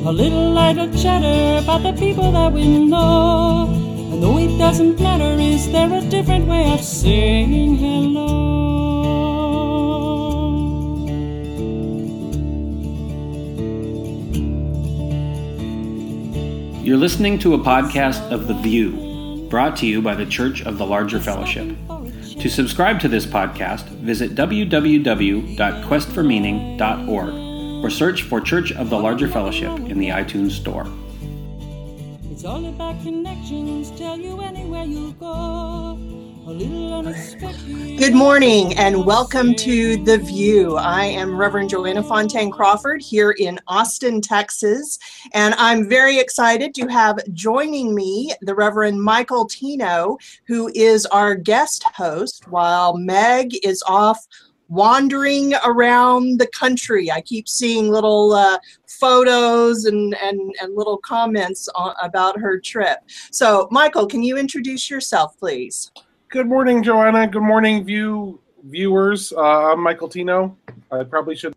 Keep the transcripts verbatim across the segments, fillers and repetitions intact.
A little idle chatter about the people that we know. And though it doesn't matter, is there a different way of saying hello? You're listening to a podcast of The View, brought to you by the Church of the Larger Fellowship. To subscribe to this podcast, visit w w w dot quest for meaning dot org or search for Church of the Larger Fellowship in the iTunes Store. It's all about connections, tell you anywhere you go. A little unexpected. Good morning and welcome to The View. I am Reverend Joanna Fontaine Crawford here in Austin, Texas, and I'm very excited to have joining me the Reverend Michael Tino, who is our guest host while Meg is off wandering around the country. I keep seeing little uh, photos and, and, and little comments on, about her trip. So, Michael, can you introduce yourself, please? Good morning, Joanna. Good morning, view viewers. Uh, I'm Michael Tino. I probably should.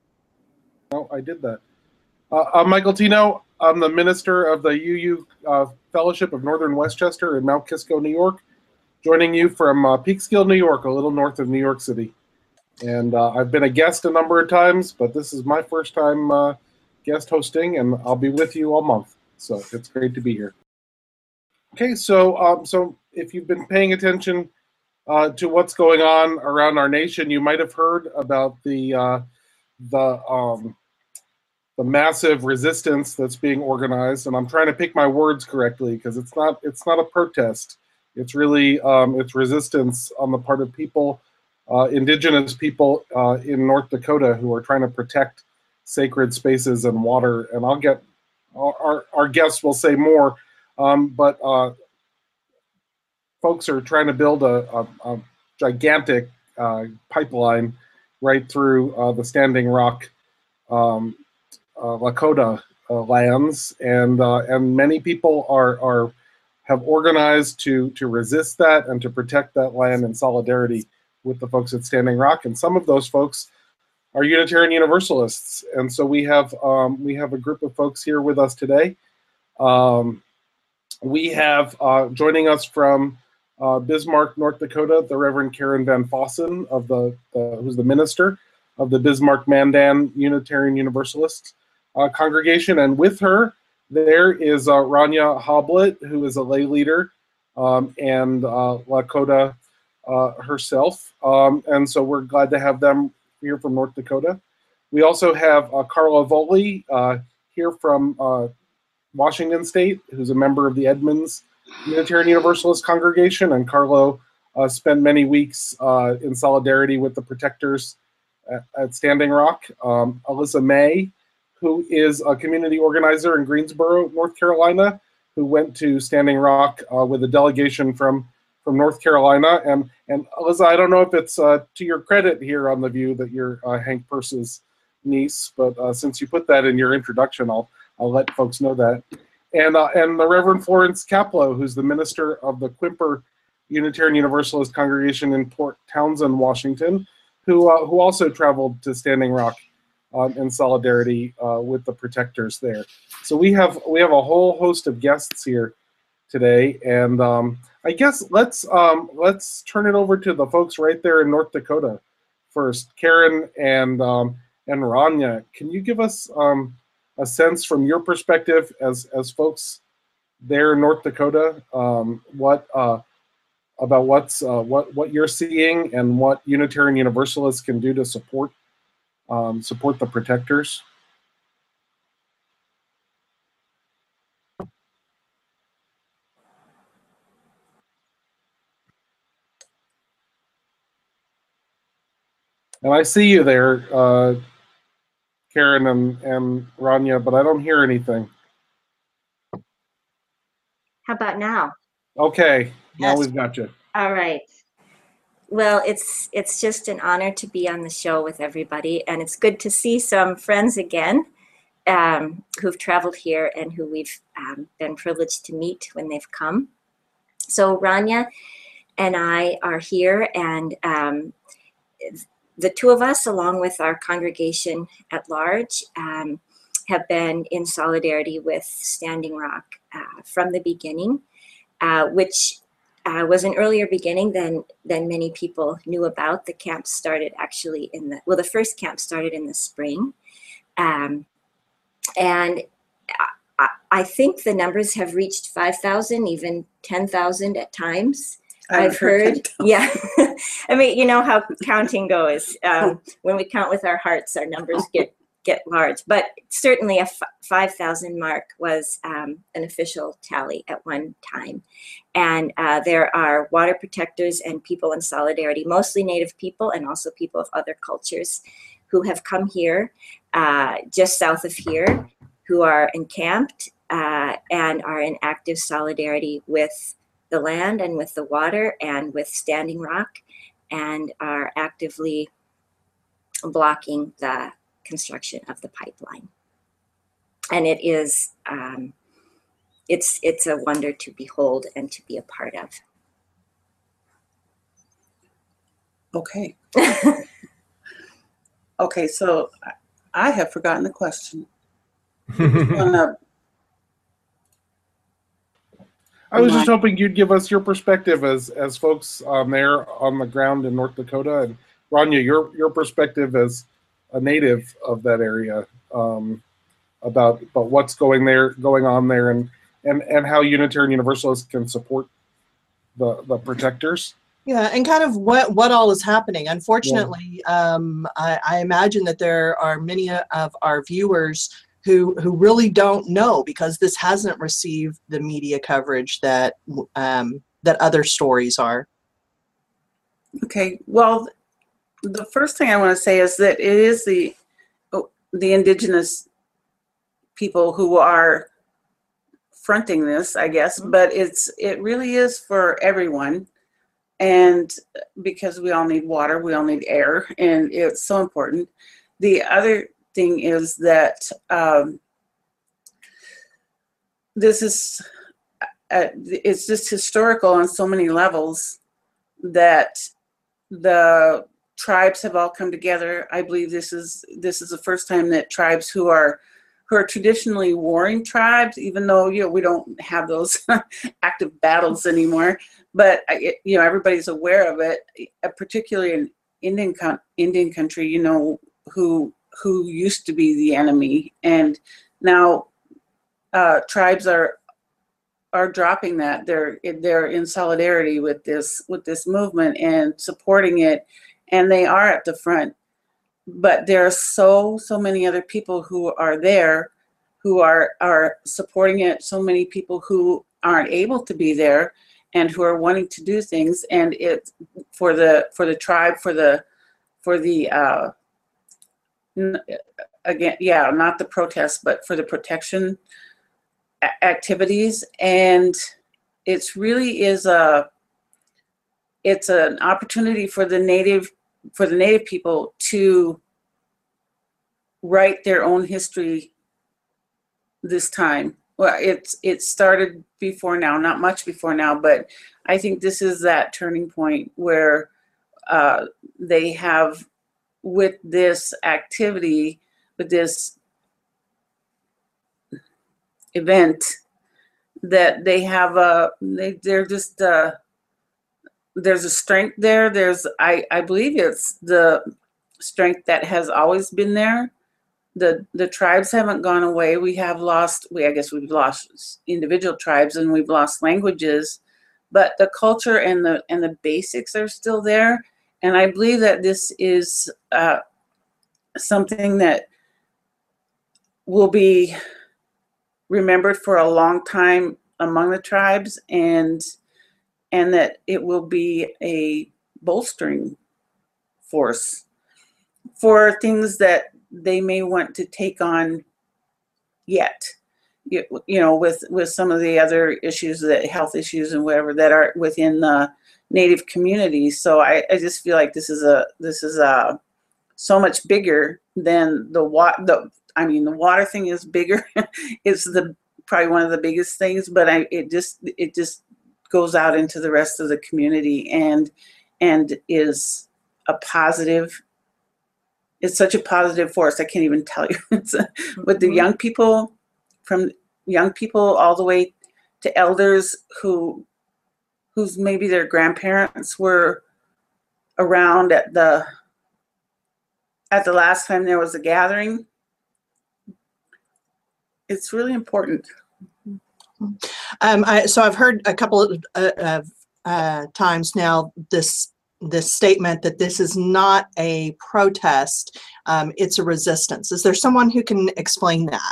No, I did that. Uh, I'm Michael Tino. I'm the minister of the U U uh, Fellowship of Northern Westchester in Mount Kisco, New York, joining you from uh, Peekskill, New York, a little north of New York City. And uh, I've been a guest a number of times, but this is my first time uh, guest hosting, and I'll be with you all month. So it's great to be here. Okay, so um, so. If you've been paying attention uh, to what's going on around our nation, you might have heard about the uh, the um, the massive resistance that's being organized. And I'm trying to pick my words correctly because it's not it's not a protest. It's really um, it's resistance on the part of people, uh, indigenous people uh, in North Dakota who are trying to protect sacred spaces and water. And I'll get our our guests will say more, um, but. Uh, Folks are trying to build a, a, a gigantic uh, pipeline right through uh, the Standing Rock um, uh, Lakota uh, lands, and uh, and many people are are have organized to to resist that and to protect that land in solidarity with the folks at Standing Rock. And some of those folks are Unitarian Universalists, and so we have um, we have a group of folks here with us today. Um, we have uh, joining us from Uh, Bismarck, North Dakota, the Reverend Karen Van Fossen, of the, the who's the minister of the Bismarck Mandan Unitarian Universalist uh, congregation, and with her there is uh, Rania Hoblet, who is a lay leader um, and uh, Lakota uh, herself, um, and so we're glad to have them here from North Dakota. We also have uh, Carla Voley uh, here from uh, Washington State, who's a member of the Edmonds Unitarian Universalist congregation, and Carlo uh, spent many weeks uh, in solidarity with the protectors at, at Standing Rock. Um, Alyssa May, who is a community organizer in Greensboro, North Carolina, who went to Standing Rock uh, with a delegation from, from North Carolina. And, and Alyssa, I don't know if it's uh, to your credit here on The View that you're uh, Hank Purse's niece, but uh, since you put that in your introduction, I'll, I'll let folks know that. And uh, and the Reverend Florence Kaplow, who's the minister of the Quimper Unitarian Universalist congregation in Port Townsend, Washington, who uh, who also traveled to Standing Rock um, in solidarity uh, with the protectors there. So we have we have a whole host of guests here today, and um, I guess let's um, let's turn it over to the folks right there in North Dakota first. Karen and um, and Rania, can you give us um, a sense from your perspective as as folks there in North Dakota, um, what uh, about what's uh, what what you're seeing and what Unitarian Universalists can do to support um, support the protectors? And I see you there, uh, Karen and, and Rania, but I don't hear anything. How about now? Okay, now Yes. we've got you. All right. Well, it's it's just an honor to be on the show with everybody, and it's good to see some friends again um, who've traveled here and who we've um, been privileged to meet when they've come. So Rania and I are here, and um, the two of us, along with our congregation at large, um, have been in solidarity with Standing Rock uh, from the beginning, uh, which uh, was an earlier beginning than than many people knew about. The camp started actually in the, well, the first camp started in the spring. Um, and I, I think the numbers have reached five thousand, even ten thousand at times. I've, I've heard, heard yeah. I mean, you know how counting goes. Um, when we count with our hearts, our numbers get, get large. But certainly a f- five thousand mark was um, an official tally at one time. And uh, there are water protectors and people in solidarity, mostly Native people and also people of other cultures who have come here uh, just south of here, who are encamped uh, and are in active solidarity with the land and with the water and with Standing Rock, and are actively blocking the construction of the pipeline. And it is, um, it's it's a wonder to behold and to be a part of. Okay. Okay, so I have forgotten the question. Wanna... I was just hoping you'd give us your perspective as as folks um, there on the ground in North Dakota, and Rania, your your perspective as a native of that area, um, about about what's going there, going on there, and and and how Unitarian Universalists can support the the protectors. Yeah, and kind of what what all is happening. Unfortunately, yeah. um, I, I imagine that there are many of our viewers who who really don't know, because this hasn't received the media coverage that um, that other stories are. Okay, well, the first thing I want to say is that it is the the indigenous people who are fronting this, I guess, but it's it really is for everyone, and because we all need water, we all need air, and it's so important. The other thing is that um, this is uh, it's just historical on so many levels that the tribes have all come together. I believe this is this is the first time that tribes who are who are traditionally warring tribes, even though you know we don't have those active battles anymore, but you know everybody's aware of it, particularly in Indian Indian country. You know who. who used to be the enemy, and now uh, tribes are are dropping that. They're they're in solidarity with this with this movement and supporting it, and they are at the front. But there are so so many other people who are there, who are are supporting it. So many people who aren't able to be there, and who are wanting to do things. And it for the for the tribe for the for the uh, again, yeah, not the protests, but for the protection a- activities. And it's really is a, it's an opportunity for the native, for the native people to write their own history this time. Well, it's, it started before now, not much before now, but I think this is that turning point where uh, they have, with this activity, with this event, that they have a, they, they're just, uh, there's a strength there. There's, I, I believe it's the strength that has always been there. The, the tribes haven't gone away. We have lost, we, I guess we've lost individual tribes and we've lost languages, but the culture and the, and the basics are still there. And I believe that this is uh, something that will be remembered for a long time among the tribes, and and that it will be a bolstering force for things that they may want to take on yet. You, you know, with, with some of the other issues, that health issues and whatever that are within the Native communities. So I, I just feel like this is a this is a so much bigger than the water. The I mean, the water thing is bigger. It's the probably one of the biggest things, but I it just it just goes out into the rest of the community and and is a positive it's such a positive force. I can't even tell you. It's a, with the Mhm. young people, from young people all the way to elders who, whose maybe their grandparents were around at the at the last time there was a gathering. It's really important. Um, I, so I've heard a couple of, uh, of uh, times now this this statement that this is not a protest, um, it's a resistance. Is there someone who can explain that?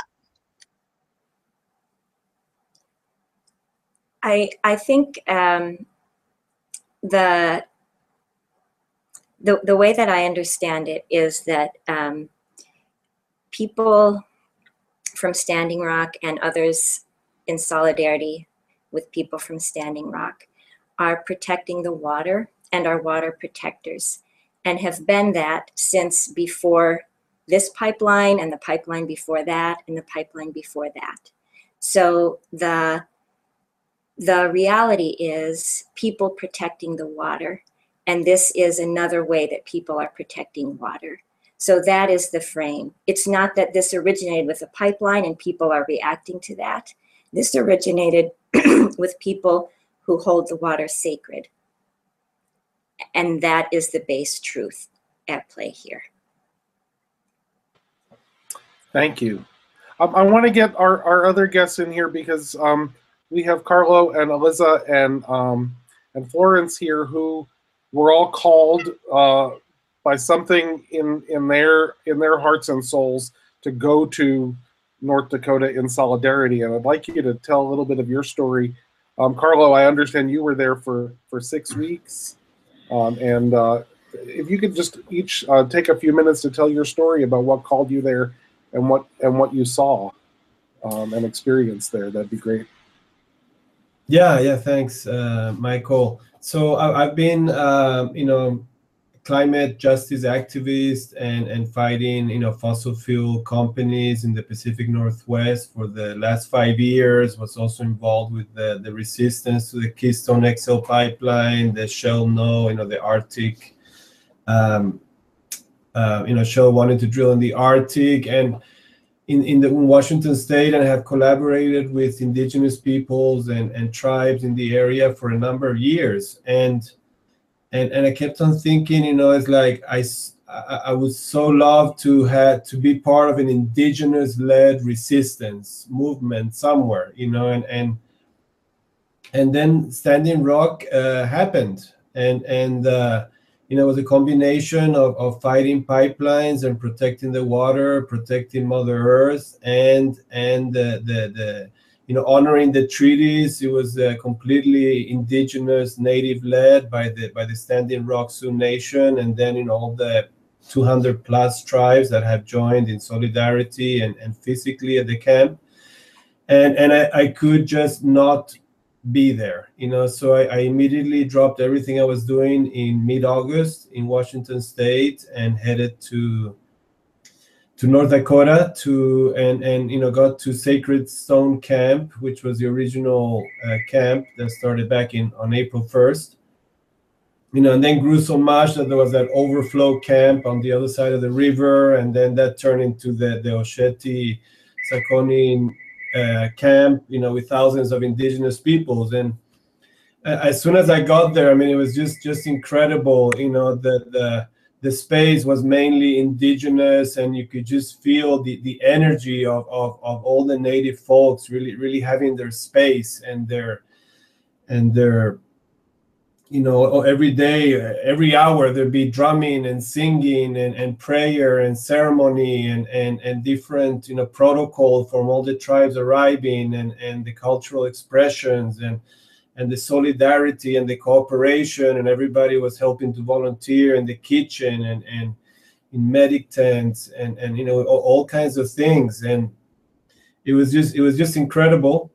I I think um, the the the way that I understand it is that um, people from Standing Rock and others in solidarity with people from Standing Rock are protecting the water and are water protectors, and have been that since before this pipeline and the pipeline before that and the pipeline before that. So the the reality is people protecting the water, and this is another way that people are protecting water. So that is the frame. It's not that this originated with a pipeline and people are reacting to that. This originated with people who hold the water sacred. And that is the base truth at play here. Thank you. Um, I want to get our, our other guests in here because um, we have Carlo and Eliza and um, and Florence here who were all called uh, by something in in their in their hearts and souls to go to North Dakota in solidarity. And I'd like you to tell a little bit of your story. Um, Carlo, I understand you were there for, for six weeks. Um, and uh, if you could just each uh, take a few minutes to tell your story about what called you there and what and what you saw um, and experienced there, that'd be great. Yeah, yeah, thanks, uh, Michael. So I, I've been, uh, you know, climate justice activist and, and fighting, you know, fossil fuel companies in the Pacific Northwest for the last five years. Was also involved with the, the resistance to the Keystone X L pipeline, the Shell No, you know, the Arctic, um, uh, you know, Shell wanted to drill in the Arctic, and in, in the in Washington State, and have collaborated with indigenous peoples and, and tribes in the area for a number of years. And And, and I kept on thinking, you know, it's like I, I, I would so love to have to be part of an indigenous-led resistance movement somewhere, you know, and and and then Standing Rock uh, happened, and and uh, you know, it was a combination of, of fighting pipelines and protecting the water, protecting Mother Earth, and and the the, the you know, honoring the treaties. It was uh, completely indigenous, native-led by the by the Standing Rock Sioux Nation, and then, you know, all the two hundred plus tribes that have joined in solidarity and, and physically at the camp. And and I, I could just not be there, you know. So I, I immediately dropped everything I was doing in mid-August in Washington State and headed to to North Dakota to and and you know got to Sacred Stone Camp, which was the original uh, camp that started back in on April first. You know, and then grew so much that there was that overflow camp on the other side of the river, and then that turned into the the Osheti Sakoni uh, camp. You know, with thousands of indigenous peoples. And uh, as soon as I got there, I mean, it was just just incredible. You know, the the The space was mainly indigenous, and you could just feel the, the energy of, of, of all the native folks really really having their space and their and their you know every day, every hour there'd be drumming and singing and, and prayer and ceremony and, and, and different you know protocol from all the tribes arriving, and, and the cultural expressions and and the solidarity and the cooperation, and everybody was helping to volunteer in the kitchen and, and in medic tents and, and you know all, all kinds of things. And it was just it was just incredible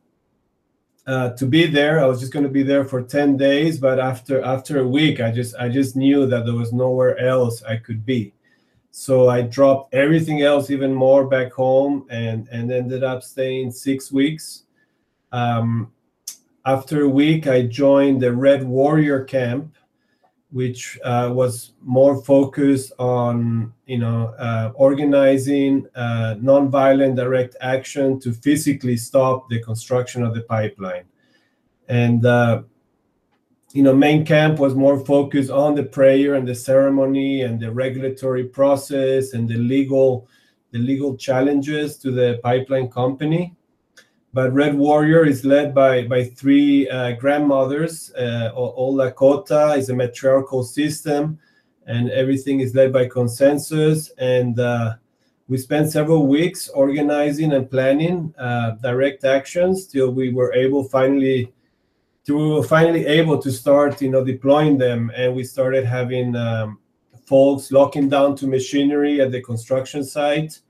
uh, to be there. I was just going to be there for ten days, but after after a week, I just I just knew that there was nowhere else I could be. So I dropped everything else even more back home, and and ended up staying six weeks. Um, After a week, I joined the Red Warrior Camp, which uh, was more focused on, you know, uh, organizing uh, nonviolent direct action to physically stop the construction of the pipeline. And, uh, you know, Main Camp was more focused on the prayer and the ceremony and the regulatory process and the legal, the legal challenges to the pipeline company. But Red Warrior is led by, by three uh, grandmothers. Uh, Old Lakota is a matriarchal system, and everything is led by consensus. And uh, we spent several weeks organizing and planning uh, direct actions till we were able finally, till we were finally able to start, you know, deploying them. And we started having um, folks locking down to machinery at the construction site.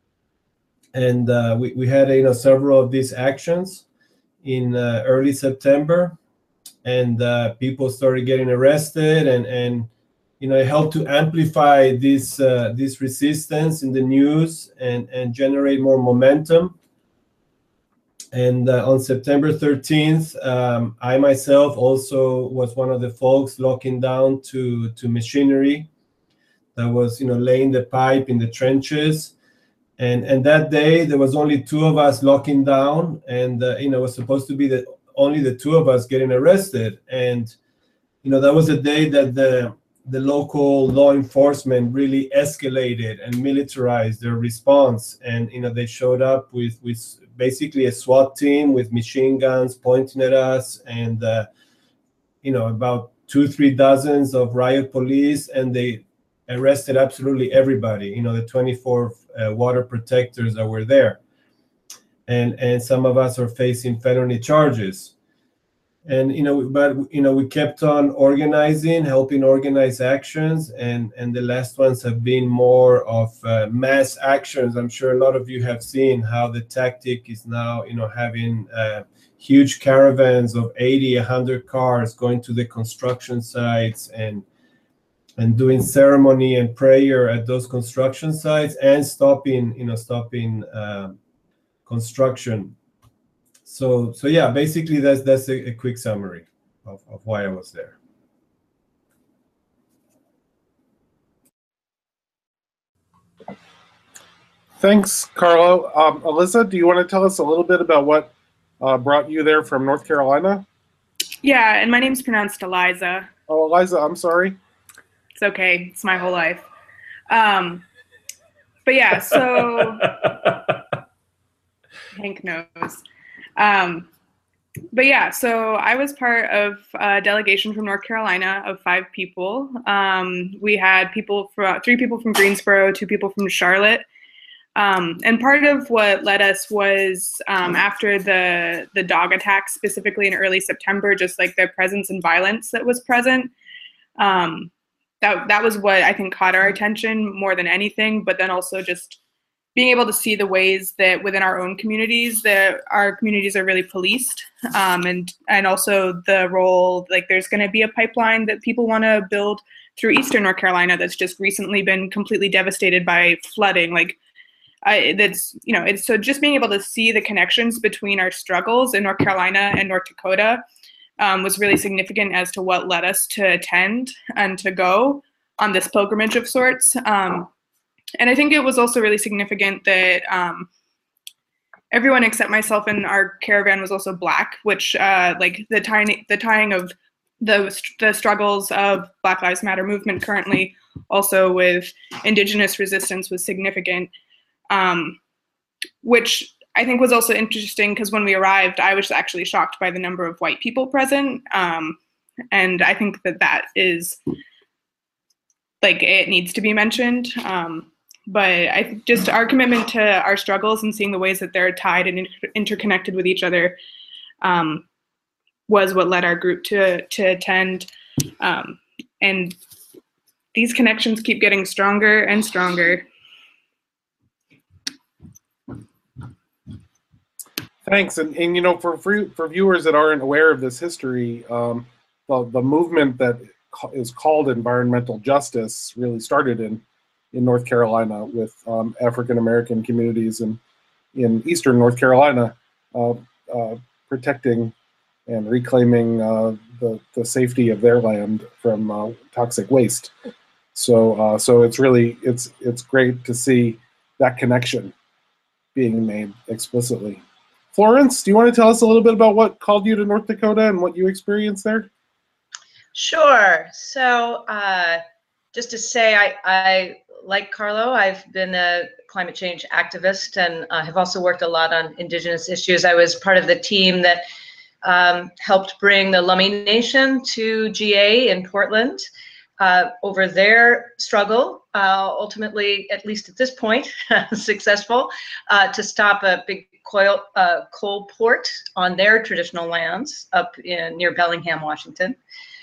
And uh, we, we had, you know, several of these actions in uh, early September, and uh, people started getting arrested, and, and you know, it helped to amplify this uh, this resistance in the news and, and generate more momentum. And uh, on September thirteenth, um, I myself also was one of the folks locking down to, to machinery that was, you know, laying the pipe in the trenches. And and that day, there was only two of us locking down, and uh, you know, it was supposed to be the only the two of us getting arrested. And you know, that was a day that the the local law enforcement really escalated and militarized their response. And you know, they showed up with with basically a SWAT team with machine guns pointing at us, and uh, you know, about two three dozens of riot police, and they arrested absolutely everybody, you know, the twenty-four uh, water protectors that were there. And and some of us are facing felony charges. And, you know, but, you know, we kept on organizing, helping organize actions. And, and the last ones have been more of uh, mass actions. I'm sure a lot of you have seen how the tactic is now, you know, having uh, huge caravans of eighty, one hundred cars going to the construction sites and and doing ceremony and prayer at those construction sites and stopping, you know, stopping uh, construction. So, so yeah, basically that's that's a, a quick summary of, of why I was there. Thanks, Carlo. Um, Alyssa, do you want to tell us a little bit about what uh, brought you there from North Carolina? Yeah, and my name's pronounced Eliza. Oh, Eliza, I'm sorry. It's okay. It's my whole life. Um, but yeah, so Hank knows. Um, but yeah, so I was part of a delegation from North Carolina of five people. Um, we had people from three people from Greensboro, two people from Charlotte. Um, and part of what led us was um, after the the dog attack, specifically in early September, just like the presence and violence that was present. Um, That that was what I think caught our attention more than anything, but then also just being able to see the ways that within our own communities that our communities are really policed, um, and and also the role, like there's going to be a pipeline that people want to build through Eastern North Carolina that's just recently been completely devastated by flooding. Like I, that's, you know, it's so just being able to see the connections between our struggles in North Carolina and North Dakota Um, was really significant as to what led us to attend and to go on this pilgrimage of sorts. Um, and I think it was also really significant that um, everyone except myself in our caravan was also Black, which uh, like the tying, the tying of the, the struggles of Black Lives Matter movement currently also with Indigenous resistance was significant, um, which I think was also interesting because when we arrived, I was actually shocked by the number of white people present. Um, and I think that that is, like, it needs to be mentioned. Um, but I just, our commitment to our struggles and seeing the ways that they're tied and inter- interconnected with each other um, was what led our group to, to attend. Um, and these connections keep getting stronger and stronger. Thanks, and, and you know, for for viewers that aren't aware of this history, um, the the movement that is called environmental justice really started in in North Carolina with um, African American communities in in Eastern North Carolina, uh, uh, protecting and reclaiming uh, the, the safety of their land from uh, toxic waste. So uh, so it's really it's it's great to see that connection being made explicitly. Florence, do you want to tell us a little bit about what called you to North Dakota and what you experienced there? Sure. So uh, just to say, I, I, like Carlo, I've been a climate change activist and uh, have also worked a lot on Indigenous issues. I was part of the team that um, helped bring the Lummi Nation to G A in Portland uh, over their struggle, uh, ultimately, at least at this point, successful, uh, to stop a big coal, uh, coal port on their traditional lands up in near Bellingham, Washington.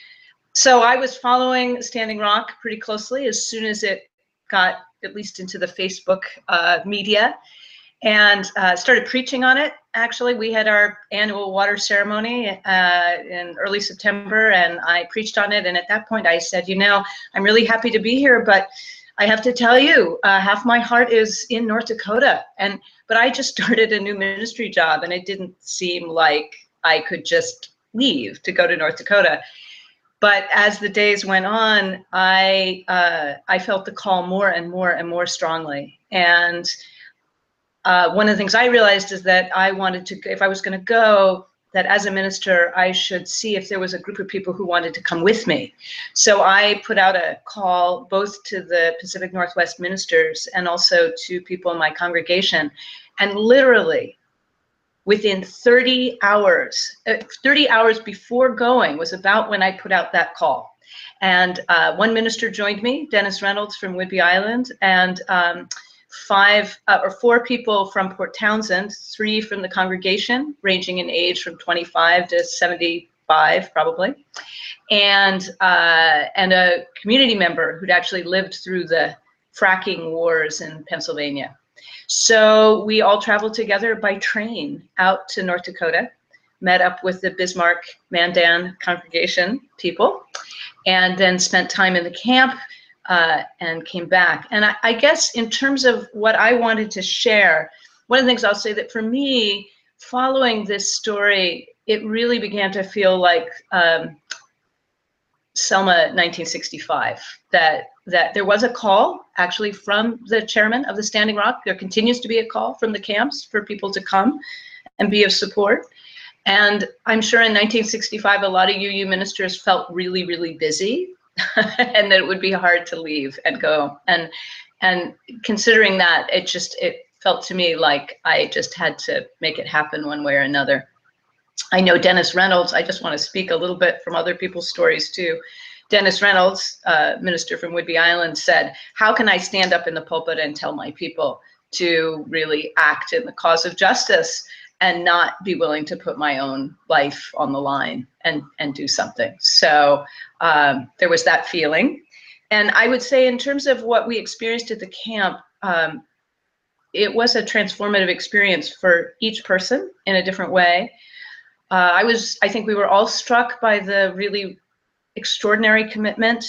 So I was following Standing Rock pretty closely as soon as it got at least into the Facebook uh, media, and uh, started preaching on it. Actually, we had our annual water ceremony uh, in early September, and I preached on it. And at that point I said, you know, I'm really happy to be here, but I have to tell you, uh, half my heart is in North Dakota. And but I just started a new ministry job, and it didn't seem like I could just leave to go to North Dakota. But as the days went on, I uh, I felt the call more and more and more strongly. And uh, one of the things I realized is that I wanted to, if I was going to go, that as a minister, I should see if there was a group of people who wanted to come with me. So I put out a call both to the Pacific Northwest ministers and also to people in my congregation. And literally, within thirty hours, uh, thirty hours before going was about when I put out that call. And uh, one minister joined me, Dennis Reynolds from Whidbey Island, and um, five uh, or four people from Port Townsend, three from the congregation, ranging in age from twenty-five to seventy-five probably, and, uh, and a community member who'd actually lived through the fracking wars in Pennsylvania. So we all traveled together by train out to North Dakota, met up with the Bismarck Mandan congregation people, and then spent time in the camp uh, and came back. And I, I guess in terms of what I wanted to share, one of the things I'll say that for me, following this story, it really began to feel like um, Selma nineteen sixty-five, that that there was a call actually from the chairman of the Standing Rock. There continues to be a call from the camps for people to come and be of support. And I'm sure in nineteen sixty-five, a lot of U U ministers felt really, really busy and that it would be hard to leave and go. And, and considering that, it just, it felt to me like I just had to make it happen one way or another. I know Dennis Reynolds, I just want to speak a little bit from other people's stories too. Dennis Reynolds, uh, minister from Whidbey Island, said, how can I stand up in the pulpit and tell my people to really act in the cause of justice and not be willing to put my own life on the line and, and do something? So um, there was that feeling. And I would say in terms of what we experienced at the camp, um, it was a transformative experience for each person in a different way. Uh, I was, I think we were all struck by the really extraordinary commitment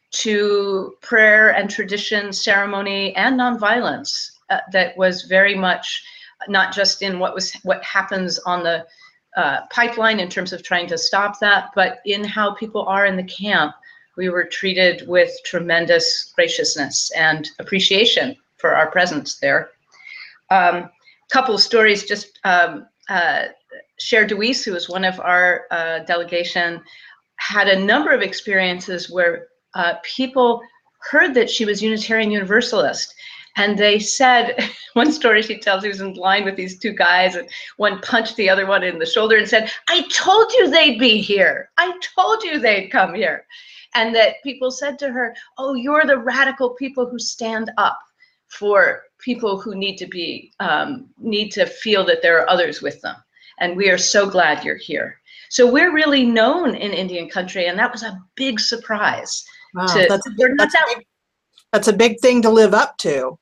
to prayer and tradition, ceremony, and nonviolence uh, that was very much not just in what was what happens on the uh, pipeline in terms of trying to stop that, but in how people are in the camp. We were treated with tremendous graciousness and appreciation for our presence there. Um, couple of stories, just um, uh, Cher DeWeese, who was one of our uh, delegation, had a number of experiences where uh, people heard that she was Unitarian Universalist. And they said, one story she tells, he was in line with these two guys, and one punched the other one in the shoulder and said, I told you they'd be here. I told you they'd come here. And that people said to her, oh, you're the radical people who stand up for people who need to be, um, need to feel that there are others with them. And we are so glad you're here. So we're really known in Indian country, and that was a big surprise. Wow, to, that's, a, we're not that's, that, a big, that's a big thing to live up to.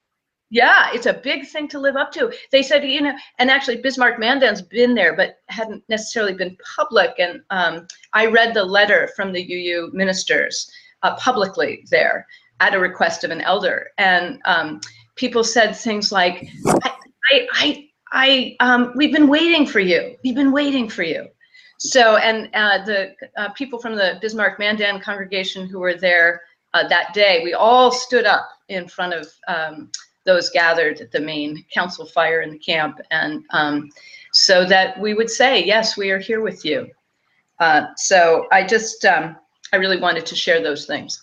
Yeah, it's a big thing to live up to. They said, you know, and actually Bismarck Mandan's been there, but hadn't necessarily been public. And um, I read the letter from the U U ministers uh, publicly there at a request of an elder. And um, people said things like, I, I, I, I um, we've been waiting for you. We've been waiting for you. so, and uh, the uh, people from the Bismarck-Mandan congregation who were there uh, that day, we all stood up in front of um, those gathered at the main council fire in the camp, and um, so that we would say, yes, we are here with you. Uh, so I just, um, I really wanted to share those things.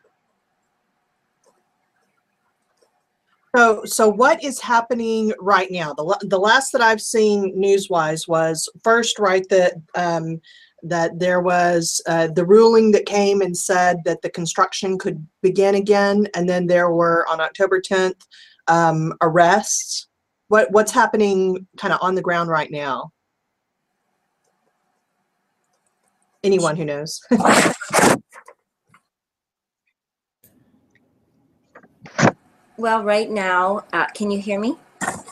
So, so what is happening right now? The, the last that I've seen news-wise was first, right, that um, that there was uh, the ruling that came and said that the construction could begin again, and then there were on October tenth um, arrests. What what's happening kind of on the ground right now? Anyone who knows? Well, right now, uh, can you hear me?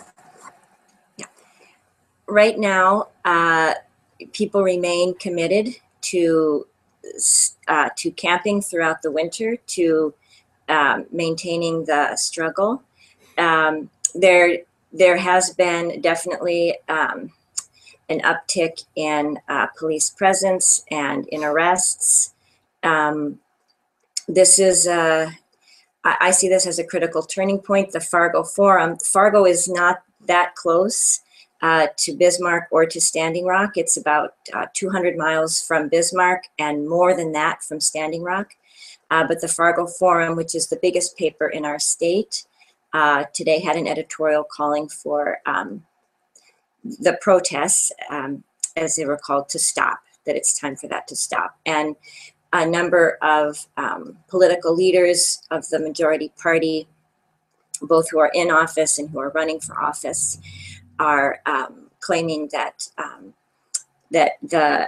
Yeah. Right now, uh, people remain committed to uh, to camping throughout the winter, to um, maintaining the struggle. Um, there, there has been definitely um, an uptick in uh, police presence and in arrests. Um, this is a I see this as a critical turning point. The Fargo Forum. Fargo is not that close uh, to Bismarck or to Standing Rock. It's about uh, two hundred miles from Bismarck and more than that from Standing Rock. Uh, but the Fargo Forum, which is the biggest paper in our state, uh, today had an editorial calling for um, the protests, um, as they were called, to stop, that it's time for that to stop. And a number of um, political leaders of the majority party, both who are in office and who are running for office, are um, claiming that um, that the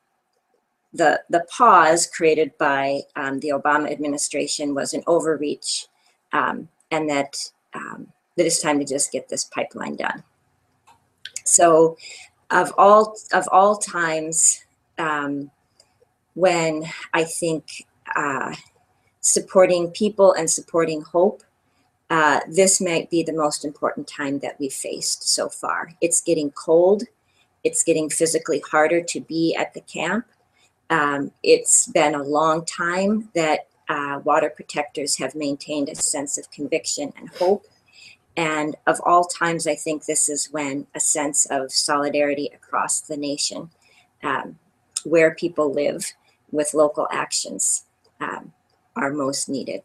the the pause created by um, the Obama administration was an overreach, um, and that um, that it's time to just get this pipeline done. So, of all of all times. Um, when I think uh, supporting people and supporting hope, uh, this might be the most important time that we've faced so far. It's getting cold. It's getting physically harder to be at the camp. Um, it's been a long time that uh, water protectors have maintained a sense of conviction and hope. And of all times, I think this is when a sense of solidarity across the nation, um, where people live, with local actions um, are most needed.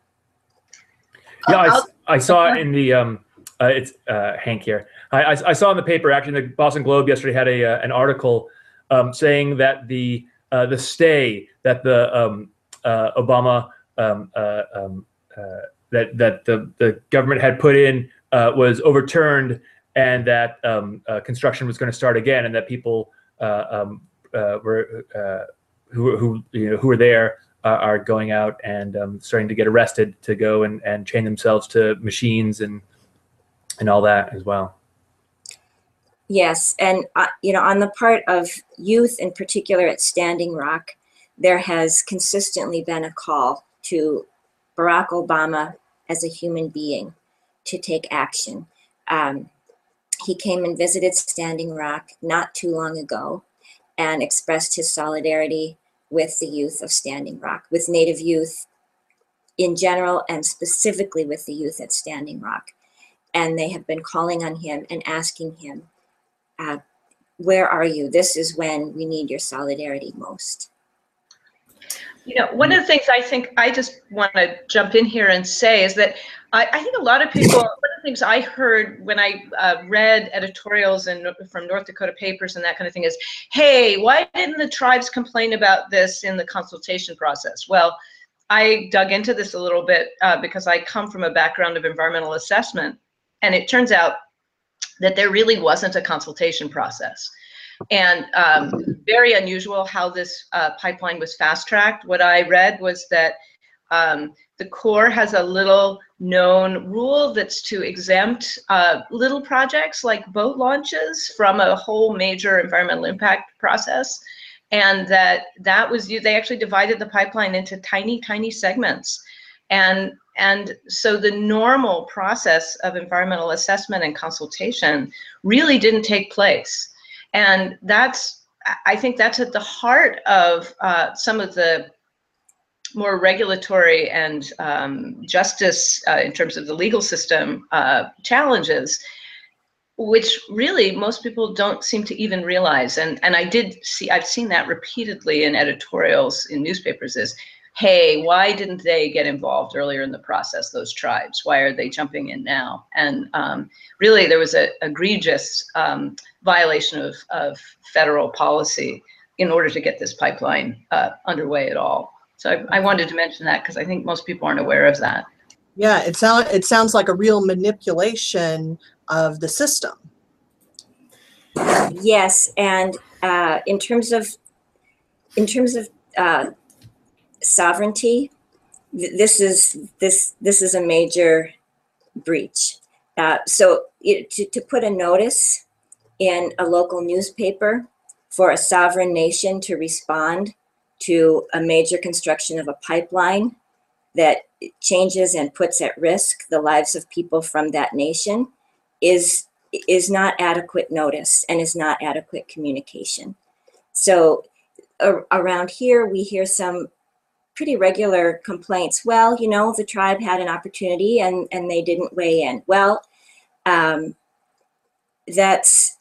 Yeah, I, I saw in the, um, uh, it's uh, Hank here. I, I, I saw in the paper, actually, the Boston Globe yesterday had a uh, an article um, saying that the uh, the stay that the um, uh, Obama um, uh, um, uh, that that the the government had put in uh, was overturned, and that um, uh, construction was going to start again, and that people uh, um, uh, were. Uh, Who, who you know who are there uh, are going out and um, starting to get arrested to go and, and chain themselves to machines and and all that as well. Yes, and uh, you know, on the part of youth in particular at Standing Rock, there has consistently been a call to Barack Obama as a human being to take action. Um, he came and visited Standing Rock not too long ago and expressed his solidarity with the youth of Standing Rock, with Native youth in general, and specifically with the youth at Standing Rock. And they have been calling on him and asking him, uh, where are you? This is when we need your solidarity most. You know, one of the things I think I just want to jump in here and say is that I, I think a lot of people, one of the things I heard when I uh, read editorials and from North Dakota papers and that kind of thing is, hey, why didn't the tribes complain about this in the consultation process? Well, I dug into this a little bit uh, because I come from a background of environmental assessment, and it turns out that there really wasn't a consultation process. And um, very unusual how this uh, pipeline was fast-tracked. What I read was that um, the Corps has a little known rule that's to exempt uh, little projects like boat launches from a whole major environmental impact process. And that that was, they actually divided the pipeline into tiny, tiny segments. And, and so the normal process of environmental assessment and consultation really didn't take place. And that's I think that's at the heart of uh, some of the more regulatory and um, justice uh, in terms of the legal system uh, challenges, which really most people don't seem to even realize. And and I did see, I've seen that repeatedly in editorials in newspapers is, hey, why didn't they get involved earlier in the process, those tribes? Why are they jumping in now? And um, really there was an egregious um, violation of, of federal policy in order to get this pipeline uh, underway at all. So I, I wanted to mention that because I think most people aren't aware of that. Yeah, it, sound, it sounds like a real manipulation of the system. Yes, and uh, in terms of in terms of uh, sovereignty, th- this is this this is a major breach. Uh, so it, to, to put a notice in a local newspaper for a sovereign nation to respond to a major construction of a pipeline that changes and puts at risk the lives of people from that nation is is not adequate notice and is not adequate communication. So uh, around here, we hear some pretty regular complaints. Well, you know, the tribe had an opportunity and, and they didn't weigh in. Well, um, that's,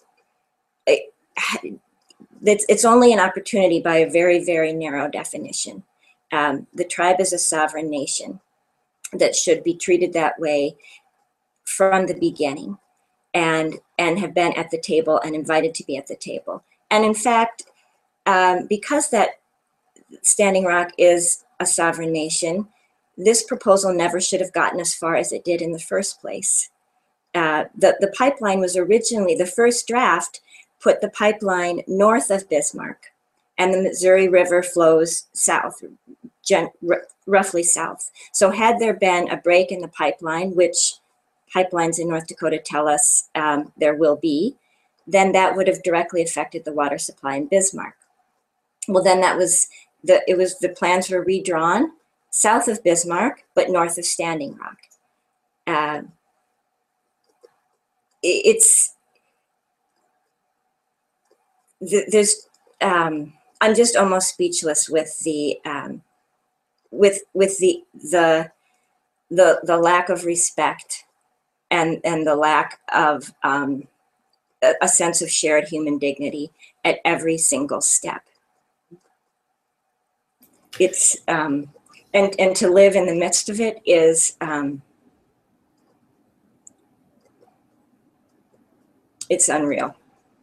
that's, it's only an opportunity by a very, very narrow definition. Um, the tribe is a sovereign nation that should be treated that way from the beginning, and and have been at the table and invited to be at the table. And in fact, um, because that Standing Rock is a sovereign nation, this proposal never should have gotten as far as it did in the first place. Uh, the, the pipeline was originally, the first draft put the pipeline north of Bismarck, and the Missouri River flows south, gen, r- roughly south. So had there been a break in the pipeline, which pipelines in North Dakota tell us um, there will be, then that would have directly affected the water supply in Bismarck. Well, then that was, the it was, the plans were redrawn south of Bismarck, but north of Standing Rock. Uh, it, it's, th- there's, um, I'm just almost speechless with the, um, with with the the the the lack of respect and and the lack of um, a, a sense of shared human dignity at every single step. It's um, and and to live in the midst of it is um, it's unreal.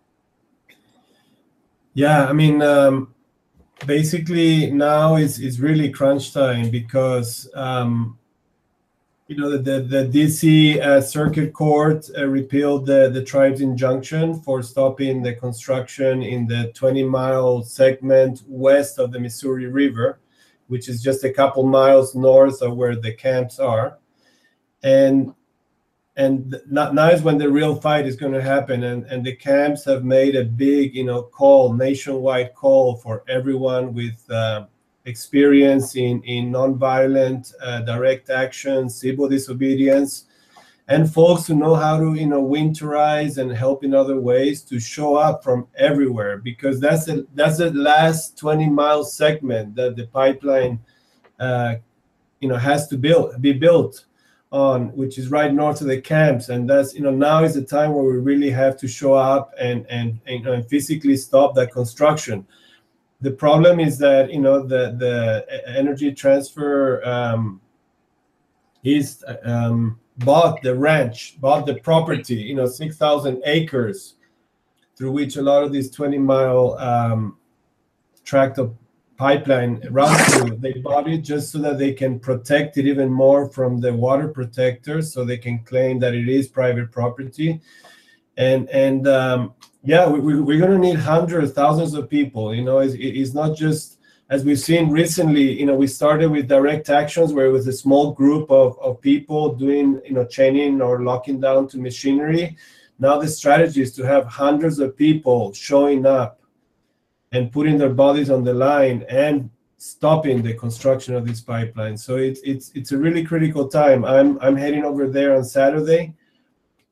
Yeah, I mean, um, basically now is is really crunch time because um, you know the the, the D C uh, Circuit Court uh, repealed the the tribe's injunction for stopping the construction in the twenty mile segment west of the Missouri River, which is just a couple miles north of where the camps are, and. And now is when the real fight is going to happen. And, and the camps have made a big, you know, call, nationwide call for everyone with uh, experience in, in nonviolent uh, direct action, civil disobedience, and folks who know how to, you know, winterize and help in other ways to show up from everywhere, because that's the, that's the last twenty mile segment that the pipeline, uh, you know, has to build, be built on, which is right north of the camps. And that's, you know, now is the time where we really have to show up and and, and, and physically stop that construction. The problem is that, you know, the the Energy Transfer um, is um, bought the ranch, bought the property, you know, six thousand acres, through which a lot of these twenty mile um, tract of pipeline run through. They bought it just so that they can protect it even more from the water protectors, so they can claim that it is private property. And and um, yeah, we, we, we're going to need hundreds, thousands of people. You know, it's, it's not just, as we've seen recently, you know, we started with direct actions where it was a small group of, of people doing, you know, chaining or locking down to machinery. Now the strategy is to have hundreds of people showing up and putting their bodies on the line and stopping the construction of this pipeline. So it's it's it's a really critical time. I'm I'm heading over there on Saturday,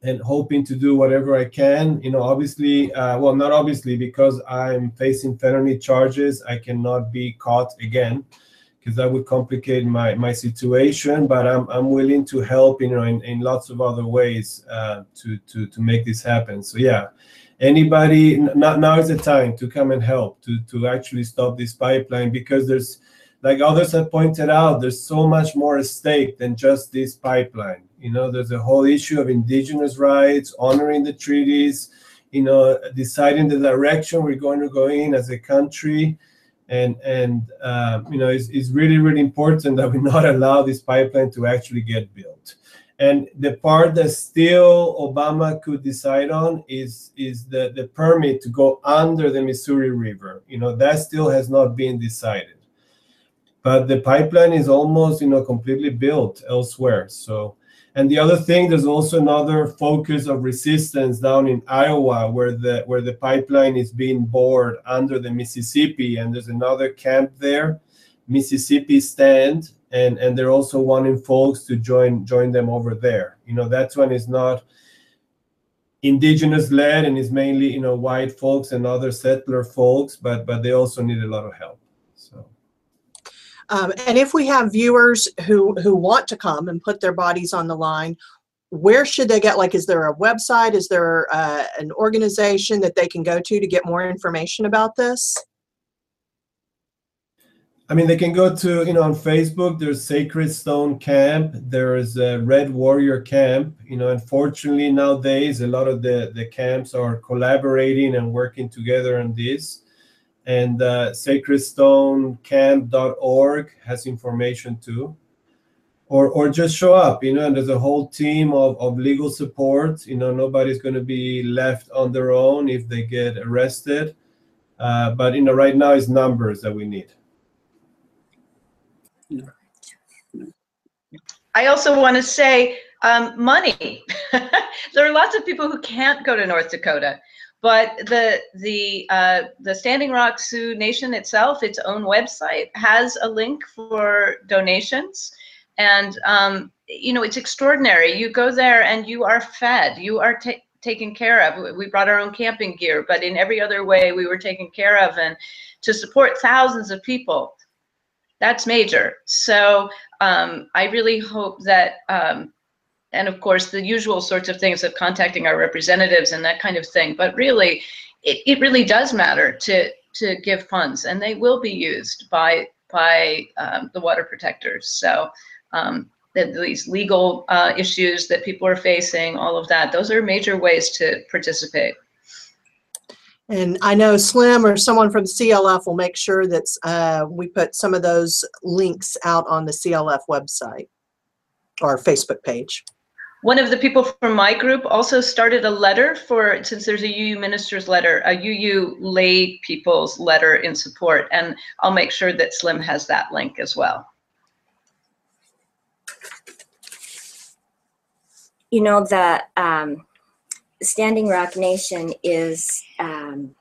and hoping to do whatever I can. You know, obviously, uh, well, not obviously, because I'm facing felony charges, I cannot be caught again, because that would complicate my, my situation. But I'm I'm willing to help, you know, in, in lots of other ways uh, to to to make this happen. So yeah, anybody, not, now is the time to come and help to to actually stop this pipeline, because there's, like others have pointed out, there's so much more at stake than just this pipeline. You know, there's a whole issue of indigenous rights, honoring the treaties, you know, deciding the direction we're going to go in as a country. And, and uh, you know, it's, it's really, really important that we not allow this pipeline to actually get built. And the part that still Obama could decide on is, is the, the permit to go under the Missouri River. You know, that still has not been decided. But the pipeline is almost, you know, completely built elsewhere. So, and the other thing, there's also another focus of resistance down in Iowa, where the where the pipeline is being bored under the Mississippi, and there's another camp there, Mississippi Stand, and and they're also wanting folks to join join them over there. You know, that one is not indigenous led, and is mainly, you know, white folks and other settler folks, but but they also need a lot of help. So. Um, and if we have viewers who, who want to come and put their bodies on the line, where should they get, like, is there a website? Is there uh, an organization that they can go to to get more information about this? I mean, they can go to, you know, on Facebook, there's Sacred Stone Camp, there's a Red Warrior Camp. You know, unfortunately nowadays, a lot of the, the camps are collaborating and working together on this. And uh, sacred stone camp dot org has information too. Or or just show up, you know, and there's a whole team of, of legal support. You know, nobody's going to be left on their own if they get arrested. Uh, but, you know, right now it's numbers that we need. I also want to say um, money. There are lots of people who can't go to North Dakota. But the the uh, the Standing Rock Sioux Nation itself, its own website, has a link for donations, and um, you know, it's extraordinary. You go there and you are fed, you are ta taken care of. We brought our own camping gear, but in every other way, we were taken care of, and to support thousands of people, that's major. So um, I really hope that. Um, And of course, the usual sorts of things of contacting our representatives and that kind of thing. But really, it, it really does matter to to give funds, and they will be used by by um, the water protectors. So um, the, these legal uh, issues that people are facing, all of that, those are major ways to participate. And I know Slim or someone from C L F will make sure that uh, we put some of those links out on the C L F website or Facebook page. One of the people from my group also started a letter for, since there's a U U minister's letter, a U U lay people's letter in support, and I'll make sure that Slim has that link as well. You know, the um, Standing Rock Nation is um,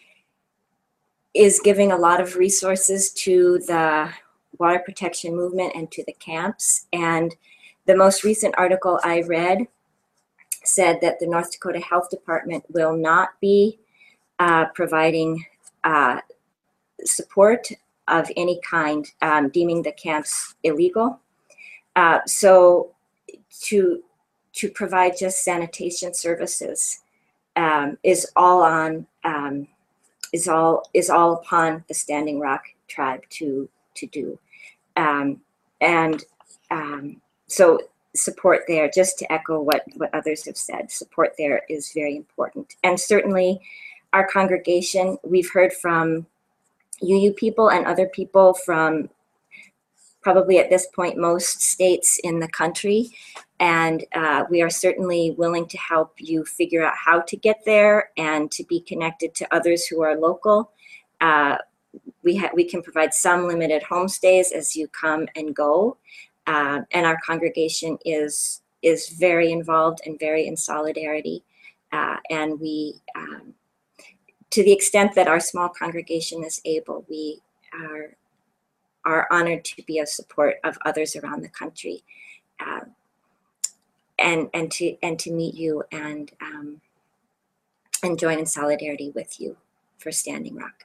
is giving a lot of resources to the water protection movement and to the camps. And the most recent article I read said that the North Dakota Health Department will not be uh, providing uh, support of any kind, um, deeming the camps illegal. Uh, so to to provide just sanitation services um, is all on um, is all is all upon the Standing Rock tribe to to do, um, and um, so support there. Just to echo what what others have said, support there is very important, and certainly our congregation. We've heard from U U people and other people from probably at this point most states in the country. And uh, we are certainly willing to help you figure out how to get there and to be connected to others who are local. Uh, we, ha we can provide some limited homestays as you come and go. Uh, and our congregation is, is very involved and very in solidarity. Uh, and we, um, to the extent that our small congregation is able, we are, are honored to be a support of others around the country. Uh, and and to and to meet you and um, and join in solidarity with you for Standing Rock.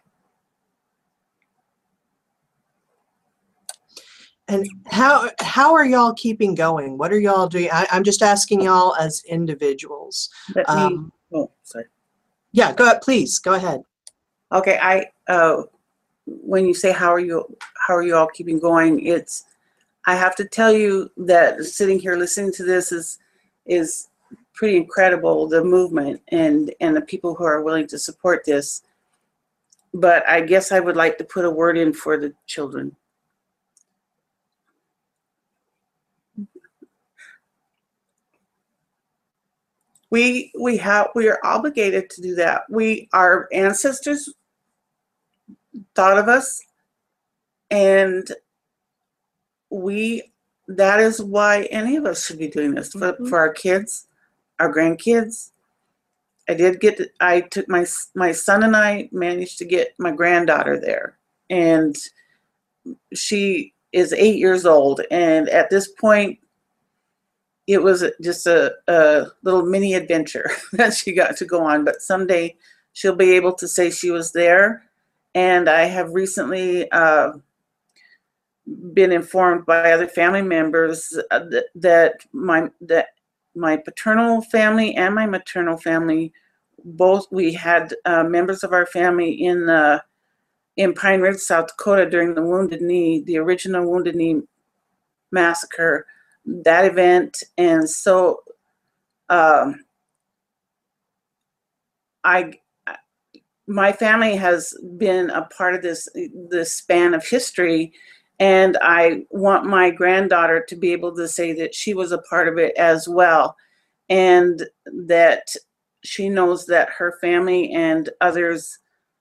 And how how are y'all keeping going? What are y'all doing? I, I'm just asking y'all as individuals. Let me, Um, oh, sorry. yeah, go ahead, please go ahead. Okay, I uh, when you say how are you how are you all keeping going, it's I have to tell you that sitting here listening to this is is pretty incredible, the movement and and the people who are willing to support this. But I guess I would like to put a word in for the children. We we have we are obligated to do that. We our ancestors thought of us, and we that is why any of us should be doing this for, mm-hmm. for our kids, our grandkids. I did get to, I took my my son and I managed to get my granddaughter there, and she is eight years old, and at this point it was just a, a little mini adventure that she got to go on, but someday she'll be able to say she was there. And I have recently uh, been informed by other family members that, that my that my paternal family and my maternal family, both we had uh, members of our family in uh, in Pine Ridge, South Dakota during the Wounded Knee, the original Wounded Knee massacre, that event. And so um, I. My family has been a part of this this span of history, and I want my granddaughter to be able to say that she was a part of it as well, and that she knows that her family and others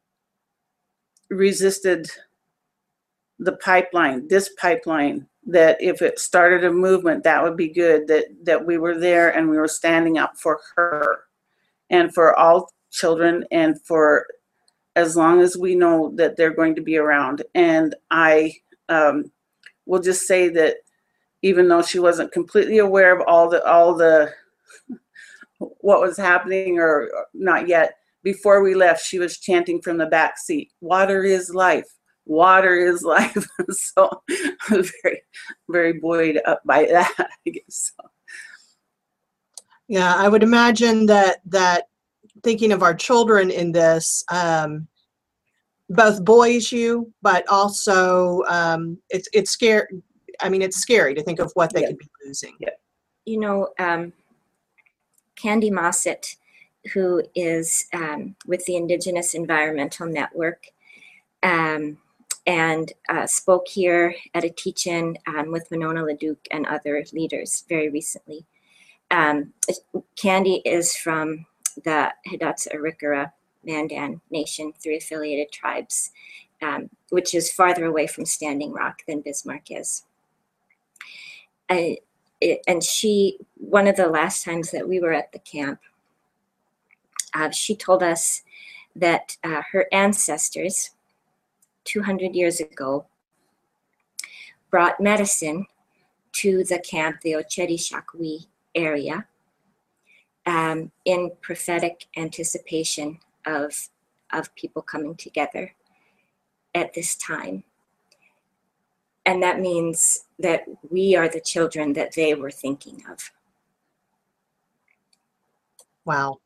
resisted the pipeline, this pipeline, that if it started a movement, that would be good, that, that we were there and we were standing up for her and for all children and for as long as we know that they're going to be around. And I um, will just say that even though she wasn't completely aware of all the all the what was happening, or not yet, before we left, she was chanting from the back seat, "Water is life, water is life." So I was very, very buoyed up by that, I guess. So. Yeah, I would imagine that that thinking of our children in this, um, both buoys you, but also um, it's it's scary. I mean, it's scary to think of what they yeah. could be losing. Yeah. You know, um, Candy Mossett, who is um, with the Indigenous Environmental Network, um, and uh, spoke here at a teach-in um, with Winona LaDuke and other leaders very recently. Um, Candy is from the Hidatsa Arikara Mandan Nation, three affiliated tribes, um, which is farther away from Standing Rock than Bismarck is. I, it, and she, one of the last times that we were at the camp, uh, she told us that uh, her ancestors, two hundred years ago, brought medicine to the camp, the Ocheri Shakwi area, um, in prophetic anticipation of, of people coming together at this time. And that means that we are the children that they were thinking of. Wow.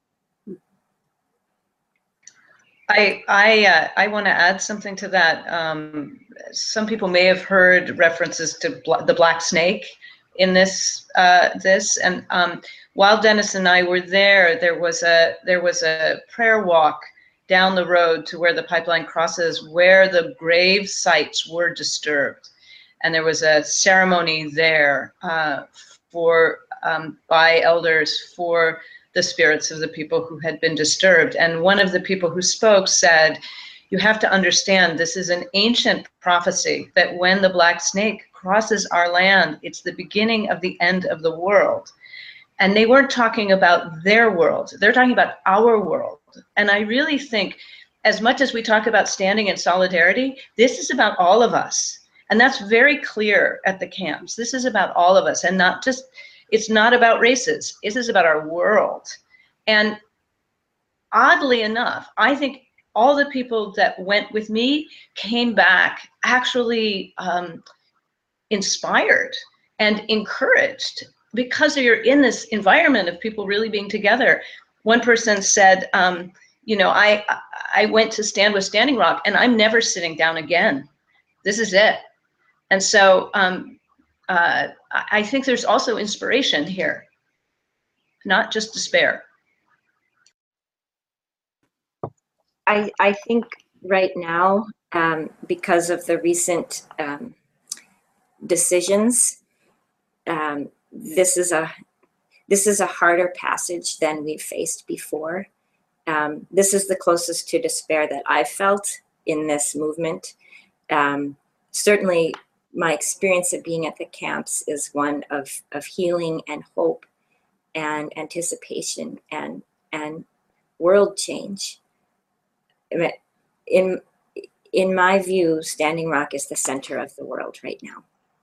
I I uh, I want to add something to that. Um, some people may have heard references to bl- the black snake in this uh, this, and um, while Dennis and I were there, there was a there was a prayer walk down the road to where the pipeline crosses, where the grave sites were disturbed, and there was a ceremony there uh, for um, by elders for the spirits of the people who had been disturbed. And one of the people who spoke said, "You have to understand, this is an ancient prophecy that when the black snake crosses our land, it's the beginning of the end of the world." And they weren't talking about their world. They're talking about our world. And I really think, as much as we talk about standing in solidarity, this is about all of us. And that's very clear at the camps. This is about all of us, and not just It's not about races. This is about our world. And oddly enough, I think all the people that went with me came back actually um, inspired and encouraged because you're in this environment of people really being together. One person said, um, you know, I, I went to Stand with Standing Rock and I'm never sitting down again. This is it. And so um, uh, I think there's also inspiration here, not just despair. I, I think right now, um, because of the recent um, decisions, um, this is a this is a harder passage than we've faced before. Um, this is the closest to despair that I've felt in this movement. Um, certainly, my experience of being at the camps is one of of healing and hope, and anticipation and and world change. In in my view, Standing Rock is the center of the world right now.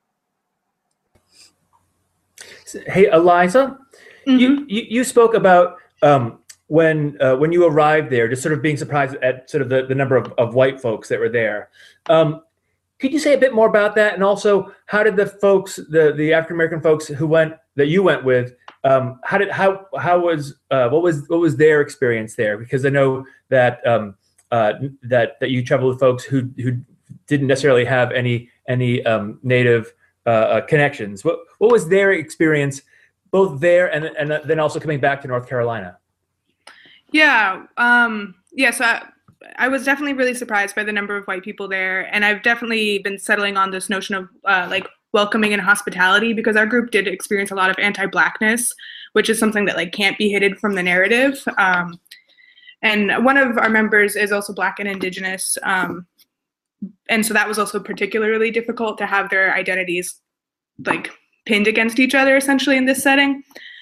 Hey, Eliza, Mm-hmm. you, you you spoke about um, when uh, when you arrived there, just sort of being surprised at sort of the, the number of, of white folks that were there. Um, could you say a bit more about that? And also, how did the folks, the, the African American folks who went that you went with, um, how did how how was uh, what was what was their experience there? Because I know that um, uh, that that you traveled with folks who who didn't necessarily have any any um, native uh, uh, connections. What what was their experience, both there and and then also coming back to North Carolina? Yeah, um, yeah. So I, I was definitely really surprised by the number of white people there, and I've definitely been settling on this notion of uh, like welcoming and hospitality, because our group did experience a lot of anti-Blackness, which is something that like can't be hidden from the narrative. Um, and one of our members is also Black and Indigenous, um, and so that was also particularly difficult to have their identities like pinned against each other essentially in this setting.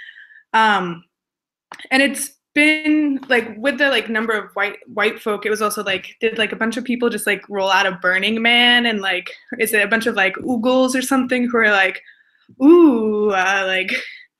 Um, and it's been like with the like number of white white folk, it was also like, did like a bunch of people just like roll out of Burning Man, and like, is it a bunch of like oogles or something who are like, ooh, uh, like,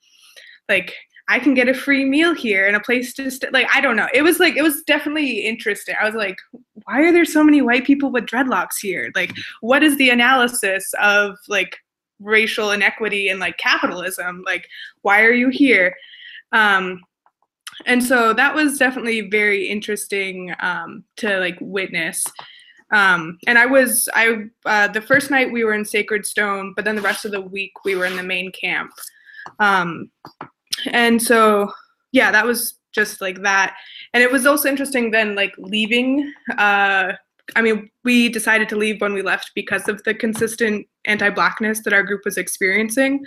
like I can get a free meal here and a place to stay. Like, I don't know. It was like, it was definitely interesting. I was like, why are there so many white people with dreadlocks here? Like, what is the analysis of like racial inequity and like capitalism? Like, why are you here? Um, and so that was definitely very interesting um, to like witness. Um, and I was, I uh, the first night we were in Sacred Stone, but then the rest of the week we were in the main camp. Um, and so, yeah, that was just like that. And it was also interesting then like leaving. Uh, I mean, we decided to leave when we left because of the consistent anti-Blackness that our group was experiencing.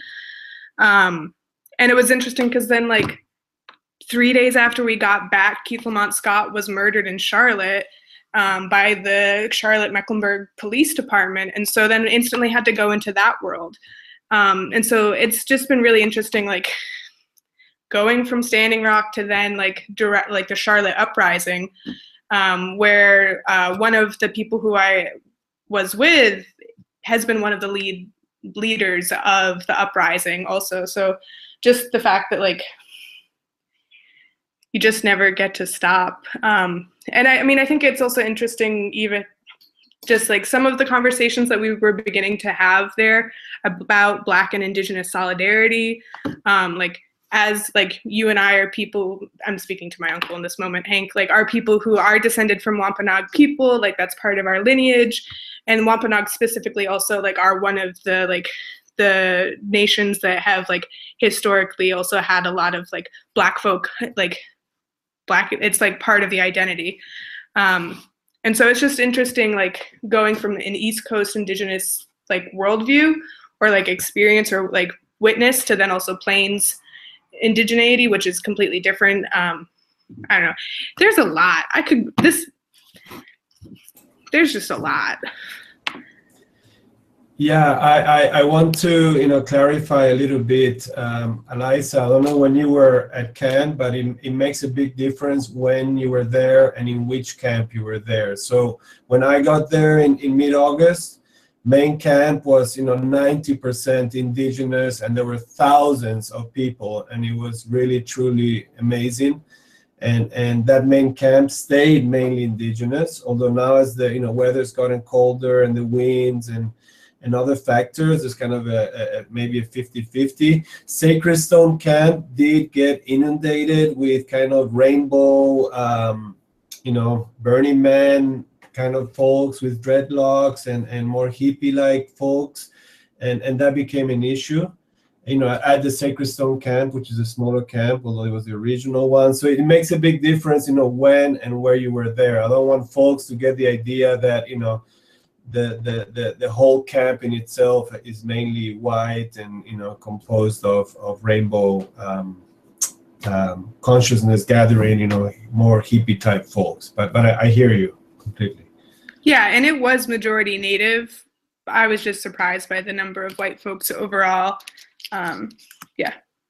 Um, and it was interesting because then like three days after we got back, Keith Lamont Scott was murdered in Charlotte um, by the Charlotte-Mecklenburg Police Department. And so then instantly had to go into that world. Um, and so it's just been really interesting, like going from Standing Rock to then like direct, like the Charlotte uprising, um, where uh, one of the people who I was with has been one of the lead leaders of the uprising also. So just the fact that like, you just never get to stop. Um, and I, I mean, I think it's also interesting, even just like some of the conversations that we were beginning to have there about Black and Indigenous solidarity. Um, like as like you and I are people, I'm speaking to my uncle in this moment, Hank, like are people who are descended from Wampanoag people, like that's part of our lineage. And Wampanoag specifically also like are one of the like the nations that have like historically also had a lot of like Black folk, like Black, it's like part of the identity. Um, and so it's just interesting, like going from an East Coast Indigenous like worldview or like experience or like witness to then also Plains indigeneity, which is completely different. Um, I don't know. There's a lot. I could, this, there's just a lot. Yeah, I, I, I want to, you know, clarify a little bit. Um, Eliza, I don't know when you were at camp, but it, it makes a big difference when you were there and in which camp you were there. So when I got there in, in mid-August, main camp was, you know, ninety percent indigenous, and there were thousands of people, and it was really, truly amazing. And and that main camp stayed mainly indigenous, although now as the, you know, weather's gotten colder and the winds and and other factors, there's kind of a, a maybe a fifty-fifty. Sacred Stone Camp did get inundated with kind of rainbow, um, you know, Burning Man kind of folks with dreadlocks and, and more hippie-like folks, and, and that became an issue. You know, at the Sacred Stone Camp, which is a smaller camp, although it was the original one. So it makes a big difference, you know, when and where you were there. I don't want folks to get the idea that, you know, the the the, the whole camp in itself is mainly white and, you know, composed of, of rainbow um, um, consciousness gathering, you know, more hippie type folks. But but I, I hear you completely. Yeah, and it was majority Native. I was just surprised by the number of white folks overall. Um, yeah.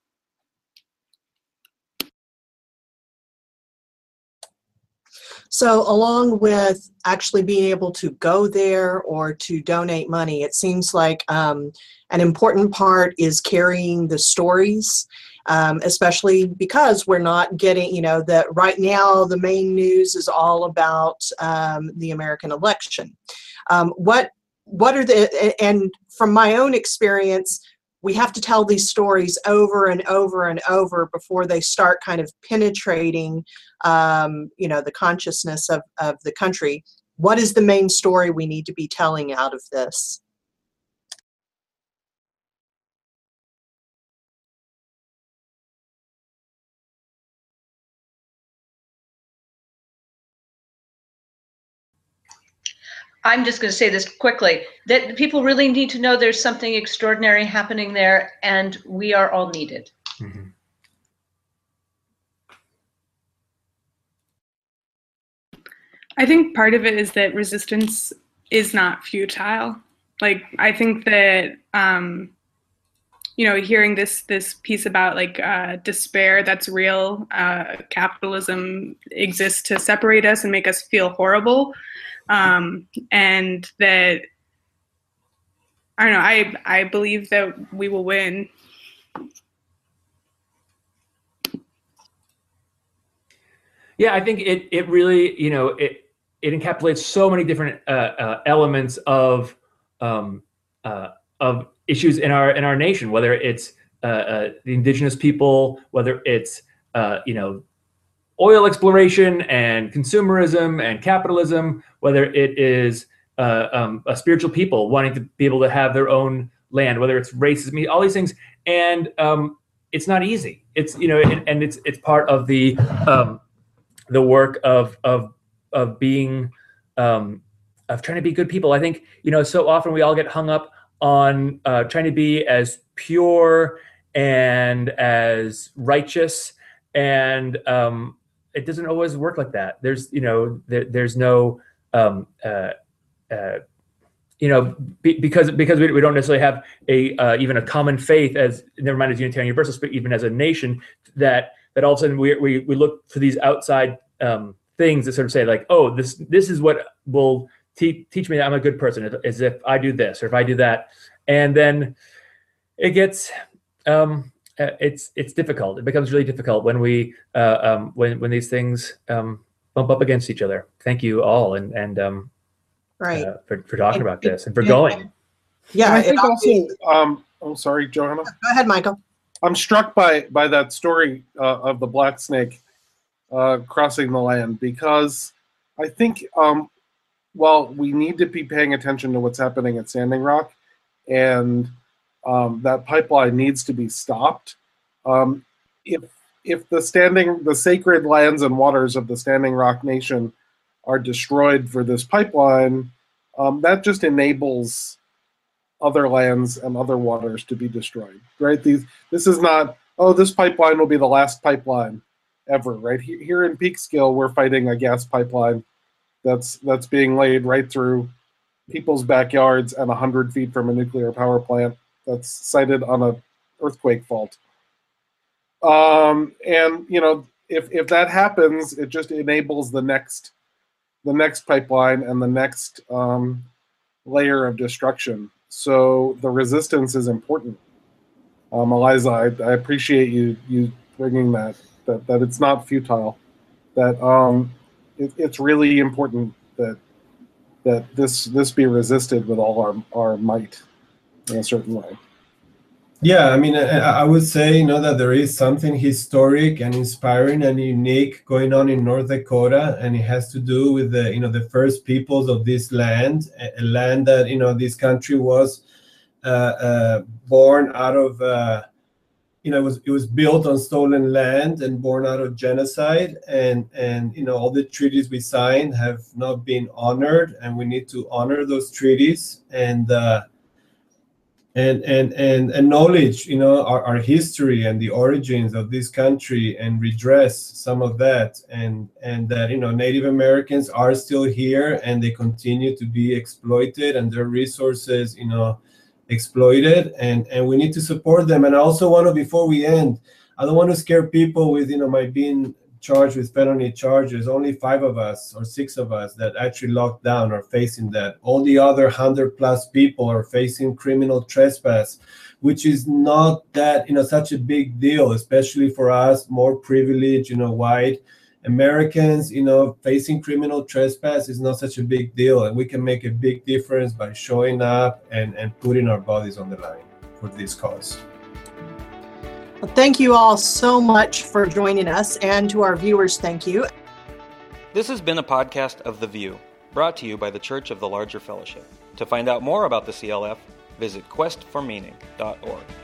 So along with actually being able to go there or to donate money, it seems like um, an important part is carrying the stories, um, especially because we're not getting, you know, that right now the main news is all about um, the American election. Um, what, what are the, and from my own experience, we have to tell these stories over and over and over before they start kind of penetrating, um, you know, the consciousness of, of the country. What is the main story we need to be telling out of this? I'm just going to say this quickly, that people really need to know there's something extraordinary happening there, and we are all needed. Mm-hmm. I think part of it is that resistance is not futile. Like, I think that, um, you know, hearing this this piece about like uh, despair that's real, uh, capitalism exists to separate us and make us feel horrible. Um, and that, I don't know, I, I believe that we will win. Yeah, I think it it really, you know, it it encapsulates so many different uh, uh, elements of um, uh, of issues in our in our nation, whether it's uh, uh, the indigenous people, whether it's uh, you know, oil exploration and consumerism and capitalism, whether it is uh, um, a spiritual people wanting to be able to have their own land, whether it's racism, all these things, and um, it's not easy. It's, you know, and, and it's it's part of the um, the work of of of being um, of trying to be good people. I think, you know, so often we all get hung up on uh, trying to be as pure and as righteous, and um, it doesn't always work like that. There's, you know, there, there's no, um, uh, uh, you know, be, because because we, we don't necessarily have a uh, even a common faith, as never mind as Unitarian Universalists, but even as a nation, that that all of a sudden we we, we look for these outside um, things that sort of say like, oh, this this is what will te- teach me that I'm a good person, as if I do this or if I do that, and then it gets. Um, Uh, it's it's difficult. It becomes really difficult when we uh, um, when when these things um, bump up against each other. Thank you all, and and um, right uh, for for talking and, about this and for and, going. Yeah, and I think it, also. Um, oh, sorry, Johanna. Go ahead, Michael. I'm struck by by that story uh, of the black snake uh, crossing the land, because I think um, while we need to be paying attention to what's happening at Standing Rock, and Um, that pipeline needs to be stopped. Um, if if the standing, the sacred lands and waters of the Standing Rock Nation are destroyed for this pipeline, um, that just enables other lands and other waters to be destroyed. Right? These this is not, oh, this pipeline will be the last pipeline ever. Right? Here in Peekskill, we're fighting a gas pipeline that's that's being laid right through people's backyards and a hundred feet from a nuclear power plant that's sited on a earthquake fault. Um, and you know, if if that happens, it just enables the next the next pipeline and the next um, layer of destruction. So the resistance is important. Um, Eliza, I, I appreciate you you bringing that, that, that it's not futile, that um, it, it's really important that that this this be resisted with all our, our might in a certain way. Yeah, I mean, I, I would say, you know, that there is something historic and inspiring and unique going on in North Dakota, and it has to do with the, you know, the first peoples of this land, a, a land that, you know, this country was uh, uh, born out of, uh, you know, it was it was built on stolen land and born out of genocide, and and you know, all the treaties we signed have not been honored, and we need to honor those treaties and. Uh, And, and and acknowledge, you know, our, our history and the origins of this country and redress some of that, and and that, you know, Native Americans are still here and they continue to be exploited and their resources, you know, exploited, and and we need to support them. And I also want to, before we end, I don't want to scare people with, you know, my being charged with felony charges. Only five of us or six of us that actually locked down are facing that. All the other hundred plus people are facing criminal trespass, which is not that, you know, such a big deal, especially for us, more privileged, you know, white Americans. You know, facing criminal trespass is not such a big deal, and we can make a big difference by showing up and, and putting our bodies on the line for this cause. Well, thank you all so much for joining us, and to our viewers, thank you. This has been a podcast of The View, brought to you by the Church of the Larger Fellowship. To find out more about the C L F, visit quest for meaning dot org.